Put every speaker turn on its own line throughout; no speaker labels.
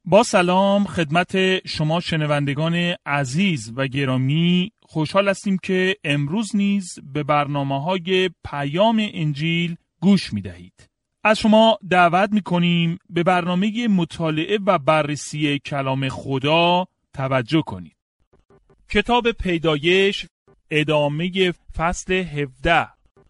با سلام خدمت شما شنوندگان عزیز و گرامی، خوشحال هستیم که امروز نیز به برنامه‌های پیام انجیل گوش می‌دهید. از شما دعوت می‌کنیم به برنامه مطالعه و بررسی کلام خدا توجه کنید. کتاب پیدایش، ادامه فصل 17.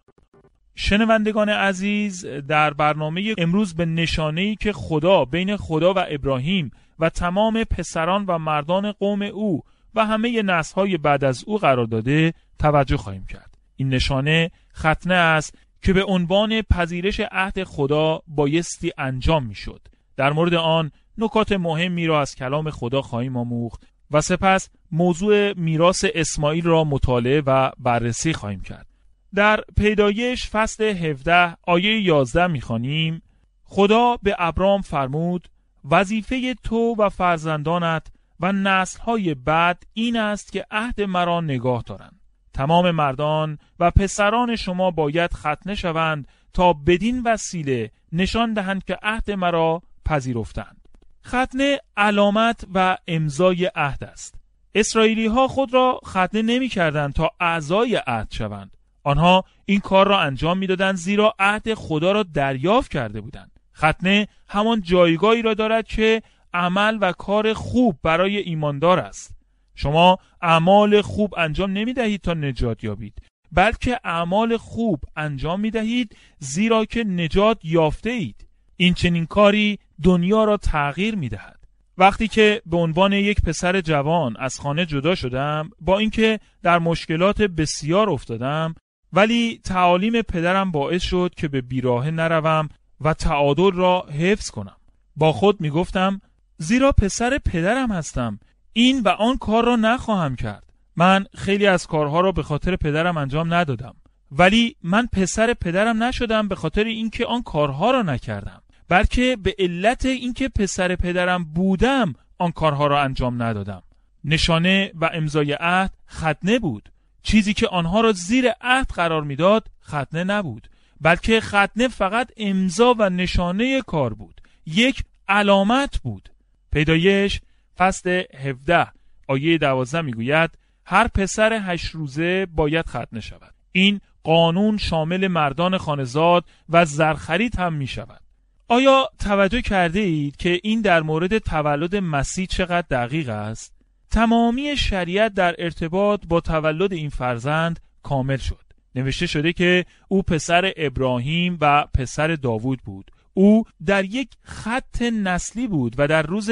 شنوندگان عزیز، در برنامه امروز به نشانه‌ای که خدا بین خدا و ابراهیم و تمام پسران و مردان قوم او و همه نسل‌های بعد از او قرار داده توجه خواهیم کرد. این نشانه ختنه است که به عنوان پذیرش عهد خدا بایستی انجام می‌شد. در مورد آن نکات مهمی را از کلام خدا خواهیم آموخت و سپس موضوع میراث اسماعیل را مطالعه و بررسی خواهیم کرد. در پیدایش فصل 17 آیه 11 می‌خوانیم: خدا به ابرام فرمود وظیفه تو و فرزندانت و نسل‌های بعد این است که عهد مرا نگاه دارند. تمام مردان و پسران شما باید ختنه شوند تا بدین وسیله نشان دهند که عهد مرا پذیرفتند. ختنه علامت و امضای عهد است. اسرائیلی‌ها خود را ختنه نمی‌کردند تا اعضای عهد شوند. آنها این کار را انجام می‌دادند زیرا عهد خدا را دریافت کرده بودند. ختنه همان جایگاهی را دارد که عمل و کار خوب برای ایماندار است. شما اعمال خوب انجام نمی‌دهید تا نجات یابید، بلکه اعمال خوب انجام می‌دهید زیرا که نجات یافته اید. این چنین کاری دنیا را تغییر می‌دهد. وقتی که به عنوان یک پسر جوان از خانه جدا شدم، با اینکه در مشکلات بسیار افتادم، ولی تعالیم پدرم باعث شد که به بیراهه نروم و تعادل را حفظ کنم. با خود می گفتم زیرا پسر پدرم هستم، این و آن کار را نخواهم کرد. من خیلی از کارها را به خاطر پدرم انجام ندادم، ولی من پسر پدرم نشدم به خاطر اینکه آن کارها را نکردم، بلکه به علت اینکه پسر پدرم بودم آن کارها را انجام ندادم. نشانه و امضای عهد ختنه بود. چیزی که آنها را زیر عهد قرار میداد ختنه نبود، بلکه ختنه فقط امضا و نشانه کار بود، یک علامت بود. پیدایش فصل 17 آیه 12 میگوید هر پسر 8 روزه باید ختنه شود. این قانون شامل مردان خانه‌زاد و زرخرید هم می شود. آیا توجه کرده اید که این در مورد تولد مسیح چقدر دقیق است؟ تمامی شریعت در ارتباط با تولد این فرزند کامل شد. نوشته شده که او پسر ابراهیم و پسر داوود بود. او در یک خط نسلی بود و در روز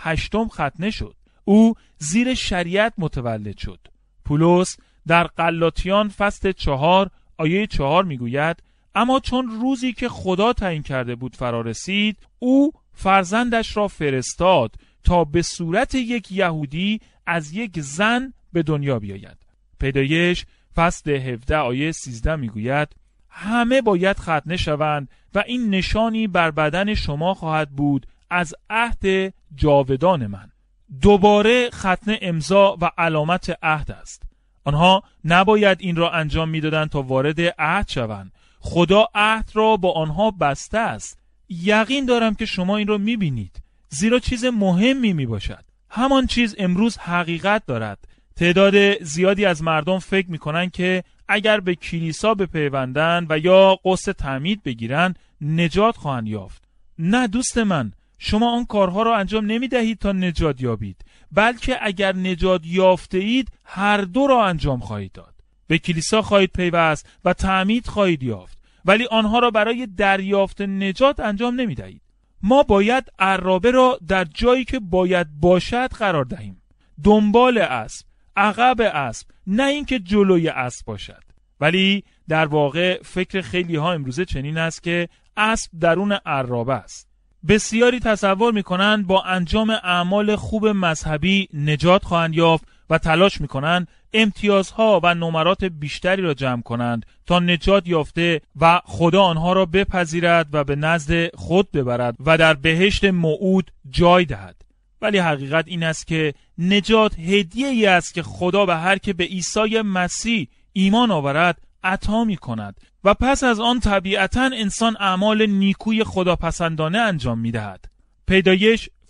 8 ختنه شد. او زیر شریعت متولد شد. پولس در غلاطیان فصل 4 آیه 4 میگوید اما چون روزی که خدا تعیین کرده بود فرا رسید، او فرزندش را فرستاد تا به صورت یک یهودی از یک زن به دنیا بیاید. پیدایش فصل 17 آیه 13 میگوید همه باید ختنه شوند و این نشانی بر بدن شما خواهد بود از عهد جاودان من. دوباره ختنه امضا و علامت عهد است. آنها نباید این را انجام میدادند تا وارد عهد شوند. خدا عهد را با آنها بسته است. یقین دارم که شما این را میبینید، زیرا چیز مهمی میباشد. همان چیز امروز حقیقت دارد. تعداد زیادی از مردم فکر میکنند که اگر به کلیسا بپیوندند و یا قسط تعمید بگیرند نجات خواهند یافت. نه دوست من، شما آن کارها را انجام نمیدهید تا نجات یابید، بلکه اگر نجات یافته اید هر دو را انجام خواهید داد. به کلیسا خواهید پیوست و تعمید خواهید یافت، ولی آنها را برای دریافت نجات انجام نمیدهید. ما باید عرابه را در جایی که باید باشد قرار دهیم. دنبال اسب، عقب اسب، نه اینکه جلوی اسب باشد. ولی در واقع فکر خیلی ها امروزه چنین است که اسب درون عرابه است. بسیاری تصور میکنند با انجام اعمال خوب مذهبی نجات خواهند یافت و تلاش میکنند امتیازها و نمرات بیشتری را جمع کنند تا نجات یافته و خدا آنها را بپذیرد و به نزد خود ببرد و در بهشت موعود جای دهد. ولی حقیقت این است که نجات هدیه‌ای است که خدا به هر که به عیسی مسیح ایمان آورد عطا می‌کند و پس از آن طبیعتاً انسان اعمال نیکوی خداپسندانه انجام می‌دهد. پیدایش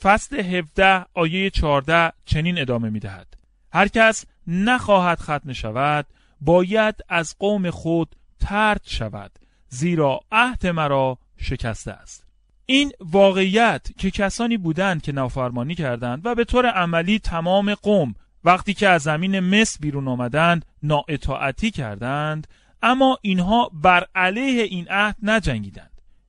فصل 17 آیه 14 چنین ادامه می دهد: هر کس نخواهد ختنه شود باید از قوم خود طرد شود، زیرا عهد مرا شکسته است. این واقعیت که کسانی بودند که نافرمانی کردند و به طور عملی تمام قوم وقتی که از زمین مصر بیرون آمدند نااطاعتی کردند، اما اینها بر علیه این عهد نجنگیدند.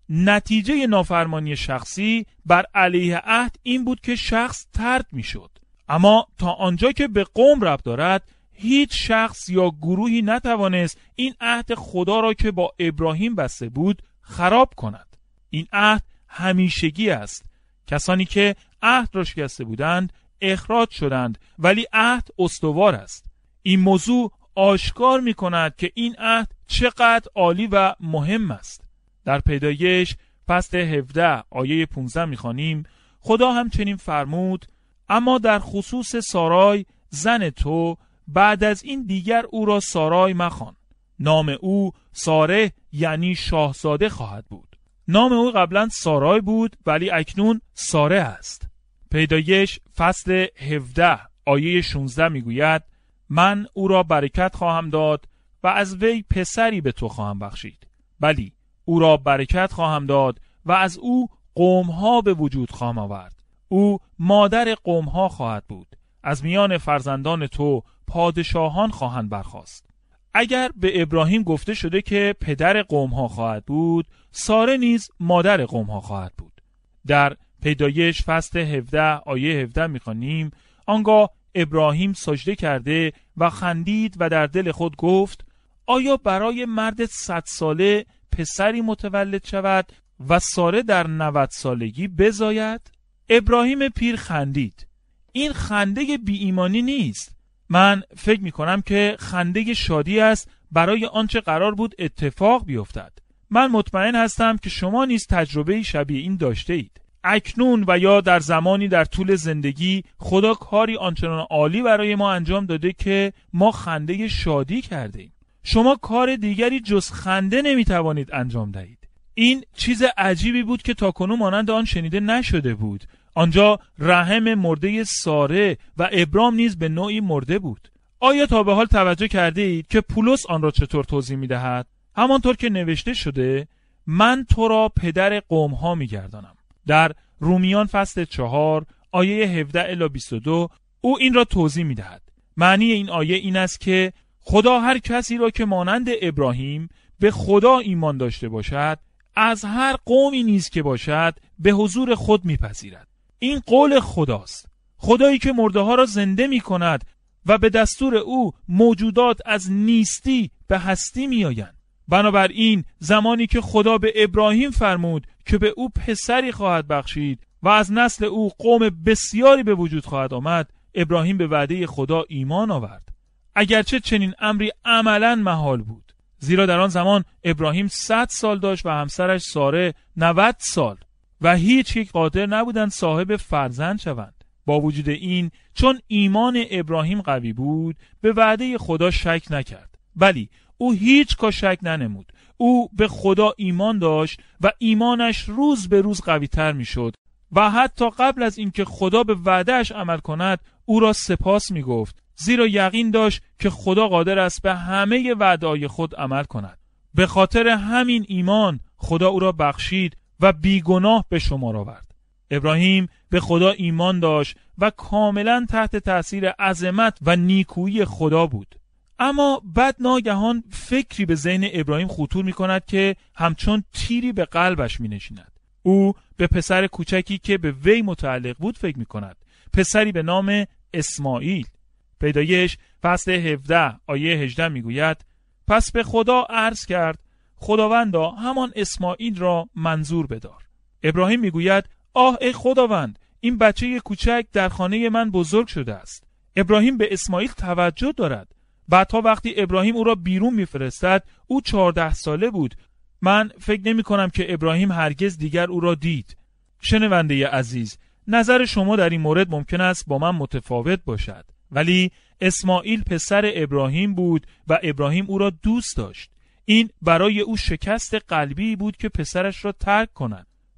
نتیجه نافرمانی شخصی بر علیه عهد این بود که شخص طرد میشد. اما تا آنجا که به قوم ربط دارد، هیچ شخص یا گروهی نتوانست این عهد خدا را که با ابراهیم بسته بود خراب کند. این عهد همیشگی است. کسانی که عهد را شکسته بودند اخراج شدند، ولی عهد استوار است. این موضوع آشکار می کند که این عهد چقدر عالی و مهم است. در پیدایش فصل 17 آیه 15 می خوانیم: خدا همچنین فرمود: اما در خصوص سارای زن تو بعد از این دیگر او را سارای مخوان، نام او ساره یعنی شاهزاده خواهد بود. نام او قبلا سارای بود ولی اکنون ساره است. پیدایش فصل 17 آیه 16 میگوید: من او را برکت خواهم داد و از وی پسری به تو خواهم بخشید. بلی او را برکت خواهم داد و از او قومها به وجود خواهم آورد. او مادر قومها خواهد بود. از میان فرزندان تو پادشاهان خواهند برخاست. اگر به ابراهیم گفته شده که پدر قومها خواهد بود، ساره نیز مادر قومها خواهد بود. در پیدایش فصل 17 آیه 17 می‌خوانیم: آنگاه ابراهیم سجده کرده و خندید و در دل خود گفت: آیا برای مرد 100 ساله پسری متولد شود و ساره در 90 سالگی بزاید؟ ابراهیم پیر خندید. این خنده بی ایمانی نیست. من فکر می کنم که خنده شادی است برای آنچه قرار بود اتفاق بیفتد. من مطمئن هستم که شما نیز تجربه شبیه این داشته اید. اکنون و یا در زمانی در طول زندگی خدا کاری آنچنان عالی برای ما انجام داده که ما خنده شادی کردیم. شما کار دیگری جز خنده نمی توانید انجام دهید. این چیز عجیبی بود که تاکنون مانند آن شنیده نشده بود. آنجا رحم مرده ساره و ابرام نیز به نوعی مرده بود. آیا تا به حال توجه کرده اید که پولس آن را چطور توضیح می دهد؟ همانطور که نوشته شده: من تو را پدر قومها می گردانم. در رومیان فصل 4 آیه 17 الی 22 او این را توضیح می دهد. معنی این آیه این است که خدا هر کسی را که مانند ابراهیم به خدا ایمان داشته باشد، از هر قومی نیز که باشد به حضور خود میپذیرد. این قول خداست. خدایی که مرده ها را زنده می کند و به دستور او موجودات از نیستی به هستی می آیند. بنابراین زمانی که خدا به ابراهیم فرمود که به او پسری خواهد بخشید و از نسل او قوم بسیاری به وجود خواهد آمد، ابراهیم به وعده خدا ایمان آورد. اگرچه چنین امری عملاً محال بود، زیرا در آن زمان ابراهیم 100 سال داشت و همسرش ساره 90 سال و هیچ یک قادر نبودند صاحب فرزند شوند. با وجود این، چون ایمان ابراهیم قوی بود، به وعده خدا شک نکرد. بلی او هیچگاه شک ننمود. او به خدا ایمان داشت و ایمانش روز به روز قوی تر می شد و حتی قبل از اینکه خدا به وعدهش عمل کند او را سپاس می گفت، زیرا یقین داشت که خدا قادر است به همه وعده‌های خود عمل کند. به خاطر همین ایمان خدا او را بخشید و بیگناه به شمار آورد. ابراهیم به خدا ایمان داشت و کاملا تحت تأثیر عظمت و نیکویی خدا بود. اما بعد ناگهان فکری به ذهن ابراهیم خطور می کند که همچون تیری به قلبش می نشیند. او به پسر کوچکی که به وی متعلق بود فکر می کند. پسری به نام اسماعیل. پیدایش فصل 17 آیه 18 می گوید: پس به خدا عرض کرد: خداوندا همان اسماعیل را منظور بدار. ابراهیم می گوید: آه ای خداوند، این بچه کوچک در خانه من بزرگ شده است. ابراهیم به اسماعیل توجه دارد. بعدها وقتی ابراهیم او را بیرون میفرستد، او 14 ساله بود. من فکر نمی کنم که ابراهیم هرگز دیگر او را دید. شنونده عزیز، نظر شما در این مورد ممکن است با من متفاوت باشد، ولی اسماعیل پسر ابراهیم بود و ابراهیم او را دوست داشت. این برای او شکست قلبی بود که پسرش را ترک کند.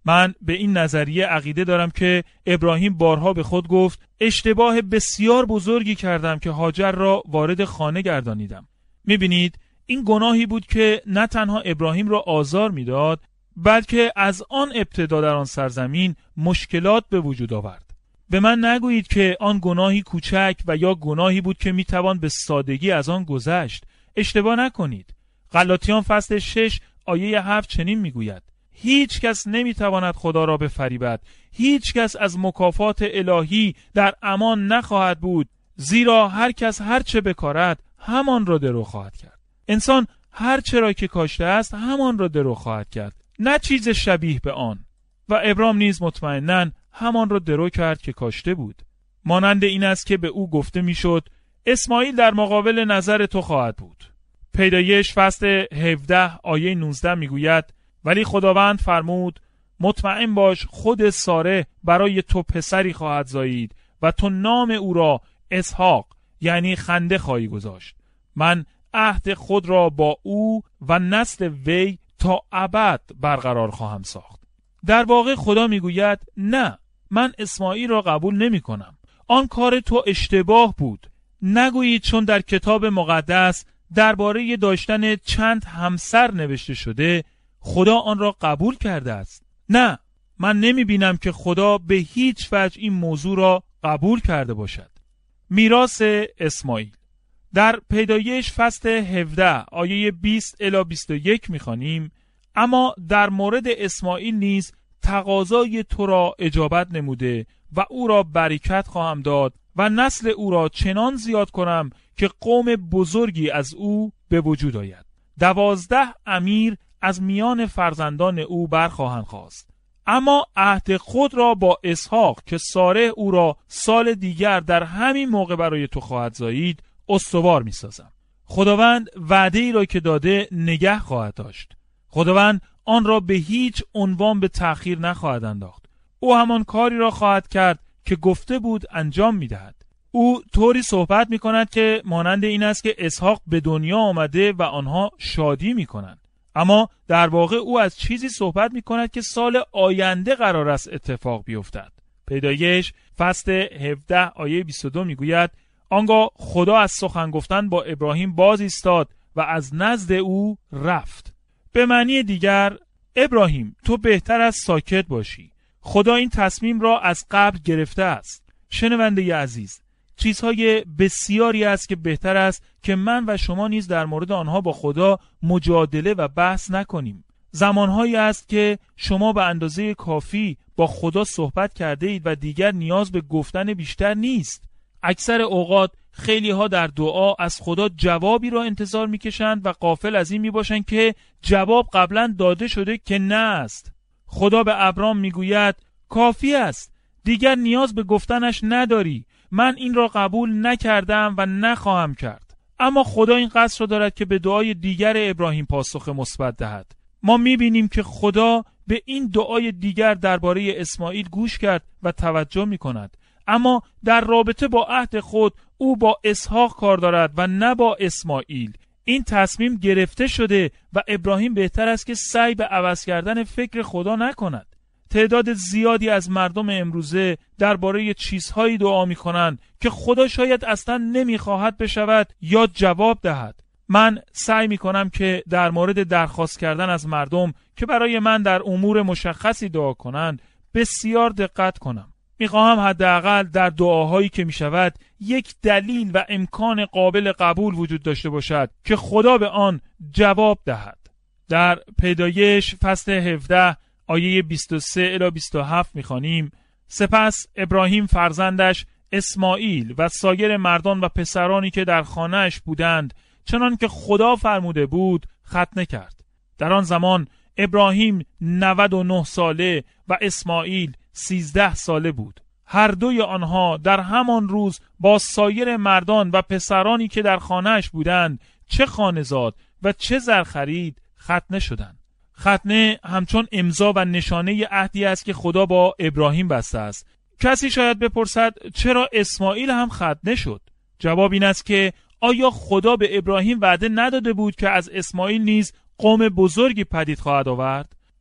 من به این نظریه عقیده دارم که ابراهیم بارها به خود گفت اشتباه بسیار بزرگی کردم که هاجر را وارد خانه گردانیدم. می‌بینید این گناهی بود که نه تنها ابراهیم را آزار می‌داد، بلکه از آن ابتدا در آن سرزمین مشکلات به وجود آورد. به من نگویید که آن گناهی کوچک و یا گناهی بود که میتوان به سادگی از آن گذشت. اشتباه نکنید. غلاطیان فصل 6 آیه 7 چنین میگوید: هیچ کس نمیتواند خدا را بفریبد، هیچ کس از مکافات الهی در امان نخواهد بود، زیرا هر کس هر چه بکارد همان را درو خواهد کرد. انسان هر چه را که کاشته است همان را درو خواهد کرد، نه چیز شبیه به آن. و ابرام نیز مطمئناً همان را درو کرد که کاشته بود. مانند این است که به او گفته میشد اسماعیل در مقابل نظر تو خواهد بود. پیدایش فصل 17 آیه 19 میگوید: ولی خداوند فرمود مطمئن باش خود ساره برای تو پسری خواهد زایید و تو نام او را اسحاق یعنی خنده خواهی گذاشت. من عهد خود را با او و نسل وی تا ابد برقرار خواهم ساخت. در واقع خدا میگوید نه، من اسماعیل را قبول نمی کنم. آن کار تو اشتباه بود. نگویید چون در کتاب مقدس درباره داشتن چند همسر نوشته شده خدا آن را قبول کرده است. نه، من نمی بینم که خدا به هیچ وجه این موضوع را قبول کرده باشد. میراث اسماعیل در پیدایش فصل 17 آیه 20 الی 21 می‌خوانیم: اما در مورد اسماعیل نیز تقاضای تو را اجابت نموده و او را برکت خواهم داد و نسل او را چنان زیاد کنم که قوم بزرگی از او به وجود آید. 12 امیر از میان فرزندان او برخواهند خواست. اما عهد خود را با اسحاق که ساره او را سال دیگر در همین موقع برای تو خواهد زایید استوار می سازم. خداوند وعده ای را که داده نگه خواهد داشت. خداوند آن را به هیچ عنوان به تأخیر نخواهد انداخت. او همان کاری را خواهد کرد که گفته بود انجام می دهد. او طوری صحبت می کند که مانند این است که اسحاق به دنیا آمده و آنها شادی می کنند. اما در واقع او از چیزی صحبت می کند که سال آینده قرار است اتفاق بیفتد. پیدایش فصل 17 آیه 22 می گوید: آنگاه خدا از سخن گفتن با ابراهیم باز ایستاد و از نزد او رفت. به معنی دیگر ابراهیم تو بهتر از ساکت باشی. خدا این تصمیم را از قبل گرفته است. شنونده عزیز، چیزهای بسیاری است که بهتر است که من و شما نیز در مورد آنها با خدا مجادله و بحث نکنیم. زمانهایی است که شما به اندازه کافی با خدا صحبت کرده اید و دیگر نیاز به گفتن بیشتر نیست. اکثر اوقات خیلی ها در دعا از خدا جوابی را انتظار میکشند و غافل از این میباشند که جواب قبلا داده شده که نه است. خدا به ابرام میگوید کافی است، دیگر نیاز به گفتنش نداری. من این را قبول نکردم و نخواهم کرد. اما خدا این قصد را دارد که به دعای دیگر ابراهیم پاسخ مثبت دهد. ما میبینیم که خدا به این دعای دیگر درباره اسماعیل گوش کرد و توجه میکند. اما در رابطه با عهد خود او با اسحاق کار دارد و نه با اسماعیل. این تصمیم گرفته شده و ابراهیم بهتر است که سعی به عوض کردن فکر خدا نکند. تعداد زیادی از مردم امروزه درباره چیزهایی دعا می‌کنند که خدا شاید اصلا نمی‌خواهد بشود یا جواب دهد. من سعی می‌کنم که در مورد درخواست کردن از مردم که برای من در امور مشخصی دعا کنند بسیار دقت کنم. می‌خواهم حداقل در دعاهایی که می‌شود یک دلیل و امکان قابل قبول وجود داشته باشد که خدا به آن جواب دهد. در پیدایش فصل 17 آیه 23 الی 27 می‌خوانیم: سپس ابراهیم فرزندش اسماعیل و سایر مردان و پسرانی که در خانه‌اش بودند چنان که خدا فرموده بود ختنه کرد. در آن زمان ابراهیم 99 ساله و اسماعیل 13 ساله بود. هر دوی آنها در همان روز با سایر مردان و پسرانی که در خانه‌اش بودند چه خانه‌زاد و چه زر خرید ختنه شدند. ختنه همچون امضا و نشانه عهدی است که خدا با ابراهیم بسته است. کسی شاید بپرسد چرا اسماعیل هم ختنه شد؟ جواب این است که آیا خدا به ابراهیم وعده نداده بود که از اسماعیل نیز قوم بزرگی پدید خواهد آورد؟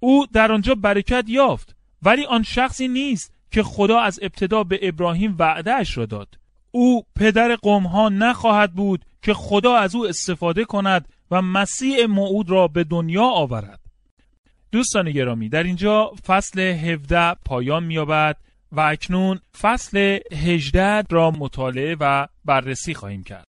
او در آنجا برکت یافت، ولی آن شخصی نیست که خدا از ابتدا به ابراهیم وعده‌اش را داد. او پدر قوم‌ها نخواهد بود که خدا از او استفاده کند و مسیح موعود را به دنیا آورد. دوستان گرامی، در اینجا فصل 17 پایان می‌یابد و اکنون فصل 18 را مطالعه و بررسی خواهیم کرد.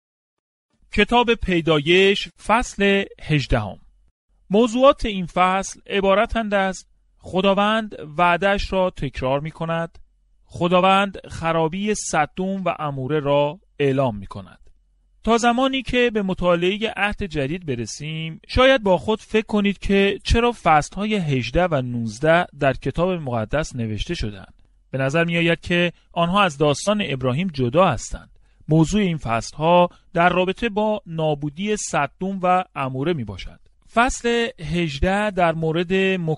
کتاب پیدایش فصل 18. موضوعات این فصل عبارتند از خداوند وعده‌اش را تکرار می‌کند، خداوند خرابی سدوم و عموره را اعلام می‌کند. تا زمانی که به مطالعه عهد جدید برسیم، شاید با خود فکر کنید که چرا فصل‌های 18 و 19 در کتاب مقدس نوشته شدند. به نظر می‌آید که آنها از داستان ابراهیم جدا هستند. موضوع این فصل‌ها در رابطه با نابودی سدوم و عموره میباشد. فصل 18 در مورد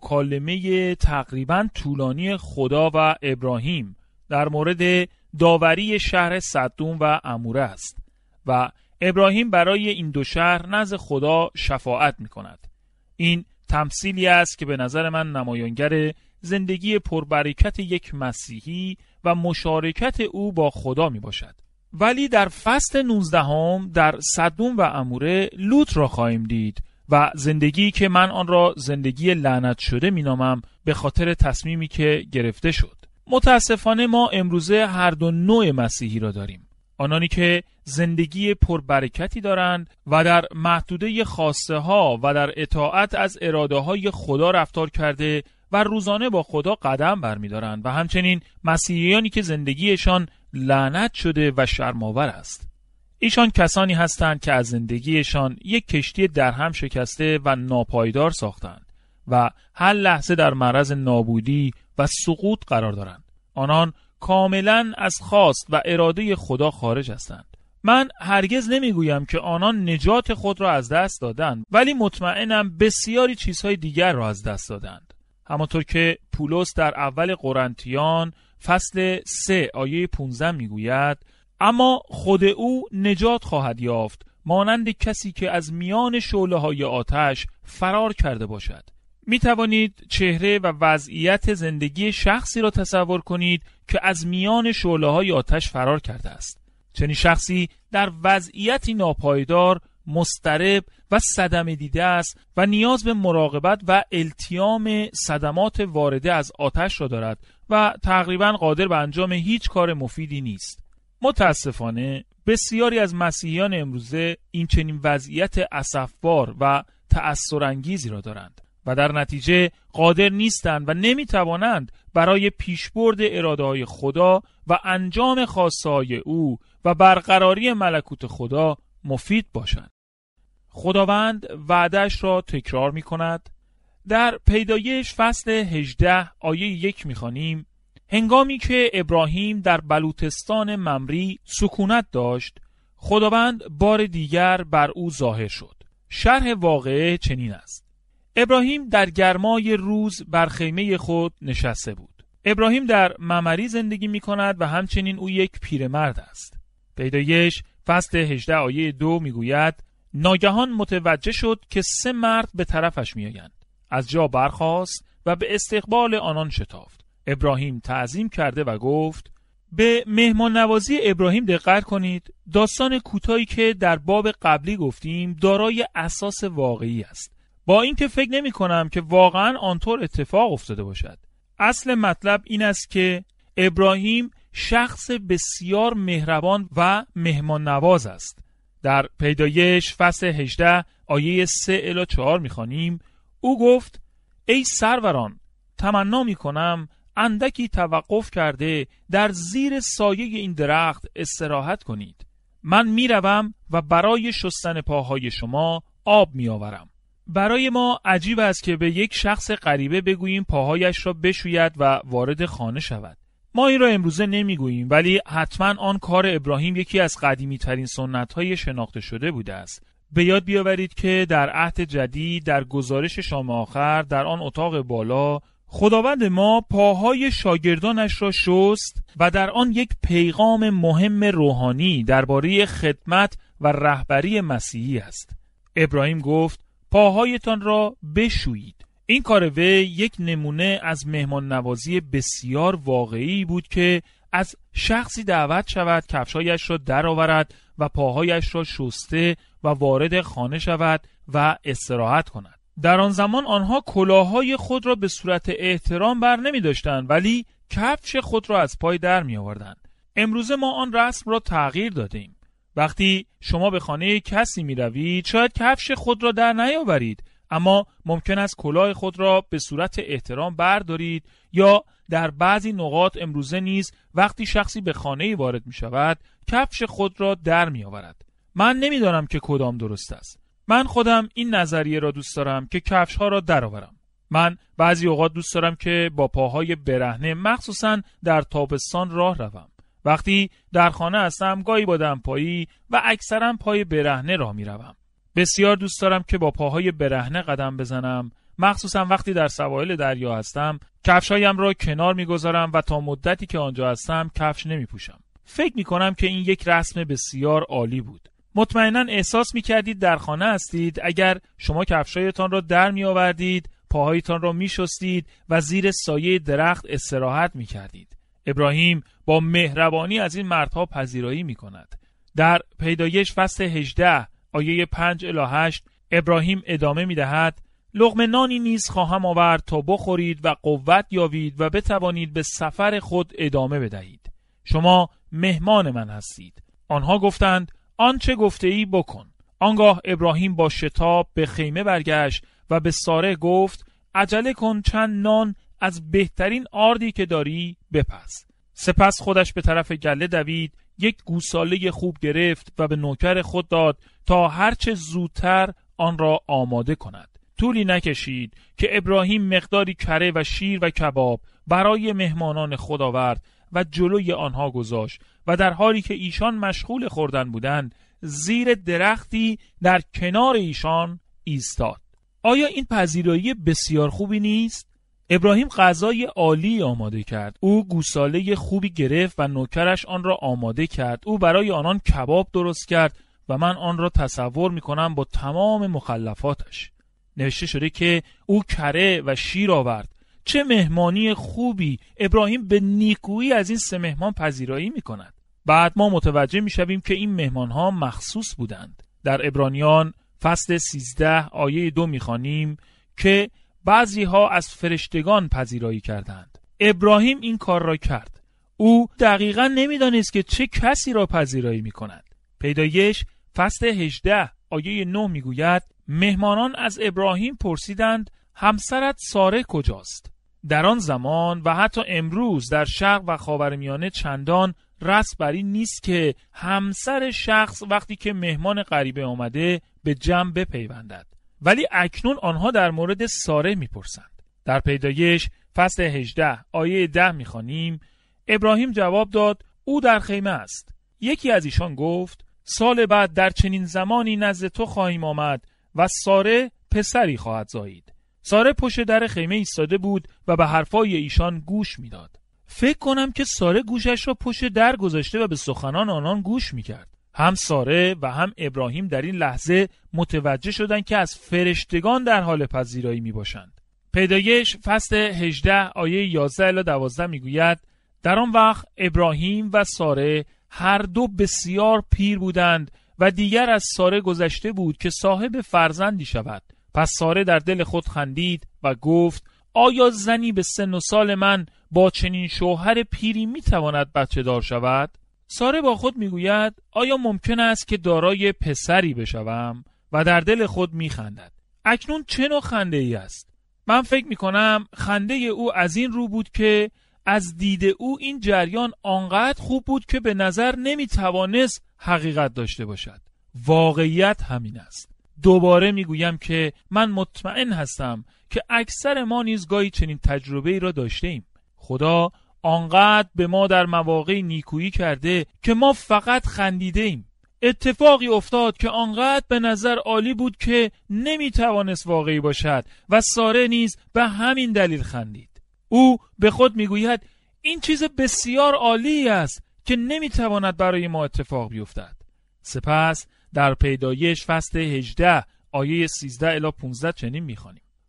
مکالمه تقریباً طولانی خدا و ابراهیم در مورد داوری شهر سدوم و عموره است و ابراهیم برای این دو شهر نزد خدا شفاعت می‌کند. این تمثیلی است که به نظر من نمایانگر زندگی پربرکت یک مسیحی و مشارکت او با خدا میباشد. ولی در فصل 19 در سدوم و عموره لوط را خواهیم دید و زندگی که من آن را زندگی لعنت شده مینامم به خاطر تصمیمی که گرفته شد. متاسفانه ما امروزه هر دو نوع مسیحی را داریم. آنانی که زندگی پربرکتی دارند و در محدوده خواسته ها و در اطاعت از اراده های خدا رفتار کرده و روزانه با خدا قدم برمی‌دارند و همچنین مسیحیانی که زندگیشان لعنت شده و شرم‌آور است. ایشان کسانی هستند که از زندگیشان یک کشتی درهم شکسته و ناپایدار ساختند و هر لحظه در معرض نابودی و سقوط قرار دارند. آنان کاملا از خواست و اراده خدا خارج هستند. من هرگز نمیگویم که آنان نجات خود را از دست دادند، ولی مطمئنم بسیاری چیزهای دیگر را از دست دادند. همانطور که پولس در اول قرنتیان فصل 3 آیه 15 میگوید: اما خود او نجات خواهد یافت مانند کسی که از میان شعله‌های آتش فرار کرده باشد. می توانید چهره و وضعیت زندگی شخصی را تصور کنید که از میان شعله‌های آتش فرار کرده است. چنین شخصی در وضعیتی ناپایدار، مضطرب و صدمه دیده است و نیاز به مراقبت و التیام صدمات وارده از آتش را دارد و تقریباً قادر به انجام هیچ کار مفیدی نیست. متاسفانه بسیاری از مسیحیان امروزه این چنین وضعیت اسفبار و تأثرانگیزی را دارند و در نتیجه قادر نیستند و نمیتوانند برای پیشبرد اراده‌های خدا و انجام خواسته‌های او و برقراری ملکوت خدا مفید باشند. خداوند وعده‌اش را تکرار می‌کند. در پیدایش فصل 18 آیه 1 می‌خوانیم: هنگامی که ابراهیم در بلوتستان ممری سکونت داشت، خداوند بار دیگر بر او ظاهر شد. شرح واقعه چنین است: ابراهیم در گرمای روز بر خیمه خود نشسته بود. ابراهیم در ممری زندگی می‌کند و همچنین او یک پیرمرد است. پیدایش فصل 18 آیه 2 میگوید: ناگهان متوجه شد که 3 مرد به طرفش میآیند. از جا برخاست و به استقبال آنان شتافت. ابراهیم تعظیم کرده و گفت: به مهمان نوازی ابراهیم دقت کنید. داستان کوتاهی که در باب قبلی گفتیم دارای اساس واقعی است، با اینکه فکر نمی کنم که واقعا آنطور اتفاق افتاده باشد. اصل مطلب این است که ابراهیم شخص بسیار مهربان و مهمان نواز است. در پیدایش فصل 18 آیه 3 الی 4 می‌خوانیم: او گفت: ای سروران، تمنا می‌کنم اندکی توقف کرده در زیر سایه این درخت استراحت کنید. من میروم و برای شستن پاهای شما آب میآورم. برای ما عجیب است که به یک شخص غریبه بگوییم پاهایش را بشوید و وارد خانه شود. ما این را امروزه نمیگوییم، ولی حتما آن کار ابراهیم یکی از قدیمی ترین سنت های شناخته شده بوده است. به یاد بیاورید که در عهد جدید در گزارش شام آخر در آن اتاق بالا خداوند ما پاهای شاگردانش را شست و در آن یک پیغام مهم روحانی درباره خدمت و رهبری مسیحی است. ابراهیم گفت: پاهایتان را بشویید. این کار وی یک نمونه از مهمان نوازی بسیار واقعی بود که از شخصی دعوت شود کفشایش را درآورد و پاهایش را شسته و وارد خانه شود و استراحت کند. در آن زمان آنها کلاههای خود را به صورت احترام بر نمی داشتند، ولی کفش خود را از پای در می آوردند. امروزه ما آن رسم را تغییر دادیم. وقتی شما به خانه کسی می روید شاید کفش خود را در نیاورید، اما ممکن است کلاه خود را به صورت احترام بردارید، یا در بعضی نقاط امروزه نیز وقتی شخصی به خانه وارد می شود کفش خود را در می آورد. من نمیدانم که کدام درست است. من خودم این نظریه را دوست دارم که کفش ها را درآورم. من بعضی اوقات دوست دارم که با پاهای برهنه مخصوصاً در تابستان راه روم. وقتی در خانه هستم گاهی با دمپایی و اکثراً پای برهنه راه می روم. بسیار دوست دارم که با پاهای برهنه قدم بزنم، مخصوصاً وقتی در سواحل دریا هستم. کفشایم را کنار می‌گذارم و تا مدتی که آنجا هستم کفش نمی‌پوشم. فکر می‌کنم که این یک رسم بسیار عالی بود. مطمئناً احساس می‌کردید در خانه هستید اگر شما کفشایتان را در می‌آوردید، پاهایتان را می‌شستید و زیر سایه درخت استراحت می‌کردید. ابراهیم با مهربانی از این مردها پذیرایی می‌کند. در پیدایش فصل 18 آیه 5 الی 8 ابراهیم ادامه می‌دهد: لقمه نانی نیز خواهم آورد تا بخورید و قوت یابید و بتوانید به سفر خود ادامه بدهید. شما مهمان من هستید. آنها گفتند آنچه گفته ای بکن. آنگاه ابراهیم با شتاب به خیمه برگشت و به ساره گفت عجله کن چند نان از بهترین آردی که داری بپز. سپس خودش به طرف گله دوید، یک گوساله خوب گرفت و به نوکر خود داد تا هرچه زودتر آن را آماده کند. طولی نکشید که ابراهیم مقداری کره و شیر و کباب برای مهمانان خود آورد و جلوی آنها گذاشت و در حالی که ایشان مشغول خوردن بودند زیر درختی در کنار ایشان ایستاد. آیا این پذیرایی بسیار خوبی نیست؟ ابراهیم غذای عالی آماده کرد. او گوساله خوبی گرفت و نوکرش آن را آماده کرد. او برای آنان کباب درست کرد و من آن را تصور می‌کنم با تمام مخلفاتش. نوشته شده که او کره و شیر آورد. چه مهمانی خوبی! ابراهیم به نیکویی از این سه مهمان پذیرایی می‌کند. بعد ما متوجه می‌شویم که این مهمان‌ها مخصوص بودند. در عبرانیان فصل 13 آیه 2 می‌خوانیم که بعضی‌ها از فرشتگان پذیرایی کردند. ابراهیم این کار را کرد. او دقیقاً نمی‌دانست که چه کسی را پذیرایی می‌کند. پیدایش فصل 18 آیه 9 می‌گوید مهمانان از ابراهیم پرسیدند همسرت ساره کجاست؟ در آن زمان و حتی امروز در شرق و خاورمیانه چندان رسم بر این نیست که همسر شخص وقتی که مهمان غریبه آمده به جمع بپیوندد، ولی اکنون آنها در مورد ساره میپرسند. در پیدایش فصل 18 آیه 10 میخوانیم ابراهیم جواب داد او در خیمه است. یکی از ایشان گفت سال بعد در چنین زمانی نزد تو خواهیم آمد و ساره پسری خواهد زایید. ساره پشت در خیمه ایستاده بود و به حرفای ایشان گوش میداد. فکر کنم که ساره گوشش را پشت در گذاشته و به سخنان آنان گوش میکرد. هم ساره و هم ابراهیم در این لحظه متوجه شدند که از فرشتگان در حال پذیرایی میباشند. پیدایش فصل 18 آیه 11 الی 12 میگوید در آن وقت ابراهیم و ساره هر دو بسیار پیر بودند و دیگر از ساره گذشته بود که صاحب فرزندی شود. پس ساره در دل خود خندید و گفت آیا زنی به سن و سال من با چنین شوهر پیری میتواند بچه دار شود؟ ساره با خود میگوید آیا ممکن است که دارای پسری بشوم؟ و در دل خود میخندد. اکنون چه نوع خنده ای است؟ من فکر میکنم خنده او از این رو بود که از دید او این جریان آنقدر خوب بود که به نظر نمیتوانست حقیقت داشته باشد. واقعیت همین است. دوباره میگویم که من مطمئن هستم که اکثر ما نیز گاهی چنین تجربه ای را داشته ایم. خدا آنقدر به ما در مواقع نیکویی کرده که ما فقط خندیده ایم. اتفاقی افتاد که آنقدر به نظر عالی بود که نمیتوانست واقعی باشد و ساره نیز به همین دلیل خندید. او به خود میگوید این چیز بسیار عالی است که نمیتواند برای ما اتفاق بیفتد. سپس در پیدایش فصل 18 آیه 13 الی 15 چنین میخوانیم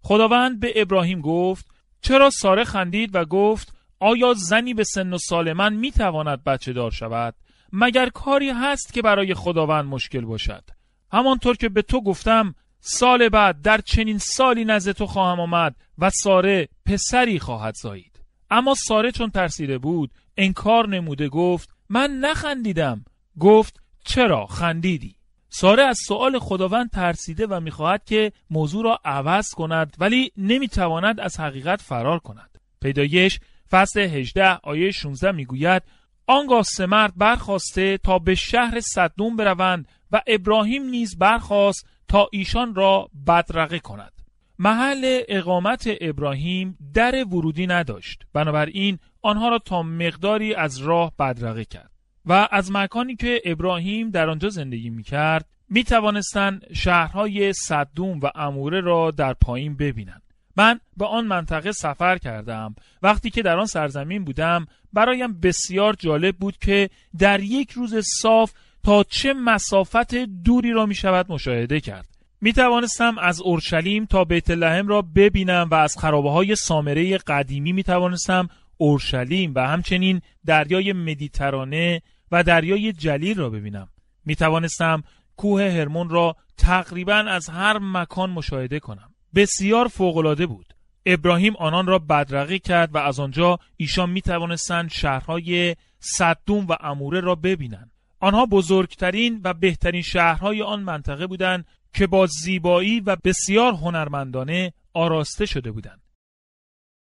خداوند به ابراهیم گفت: چرا ساره خندید و گفت آیا زنی به سن و سال من میتواند بچه دار شود؟ مگر کاری هست که برای خداوند مشکل باشد؟ همانطور که به تو گفتم سال بعد در چنین سالی نزد تو خواهم آمد و ساره پسری خواهد زایید. اما ساره چون ترسیده بود انکار نموده گفت: من نخندیدم. گفت: چرا خندیدی؟ ساره از سؤال خداوند ترسیده و میخواهد که موضوع را عوض کند، ولی نمیتواند از حقیقت فرار کند. پیدایش فصل 18 آیه 16 میگوید: آنگاه سه مرد برخاسته تا به شهر صدوم بروند و ابراهیم نیز برخاست تا ایشان را بدرقه کند. محل اقامت ابراهیم در ورودی نداشت، بنابراین آنها را تا مقداری از راه بدرقه کرد و از مکانی که ابراهیم در آنجا زندگی می‌کرد می‌توانستند شهرهای صدوم و عموره را در پایین ببینند. من به آن منطقه سفر کردم. وقتی که در آن سرزمین بودم برایم بسیار جالب بود که در یک روز صاف تا چه مسافت دوری را می شود مشاهده کرد. می توانستم از اورشلیم تا بیت لحم را ببینم و از خرابه های سامره قدیمی می توانستم اورشلیم و همچنین دریای مدیترانه و دریای جلیل را ببینم. می توانستم کوه هرمون را تقریباً از هر مکان مشاهده کنم. بسیار فوق‌العاده بود. ابراهیم آنان را بدرقه کرد و از آنجا ایشان می توانستند شهرهای صدوم و عموره را ببینند. آنها بزرگترین و بهترین شهرهای آن منطقه بودند که با زیبایی و بسیار هنرمندانه آراسته شده بودند.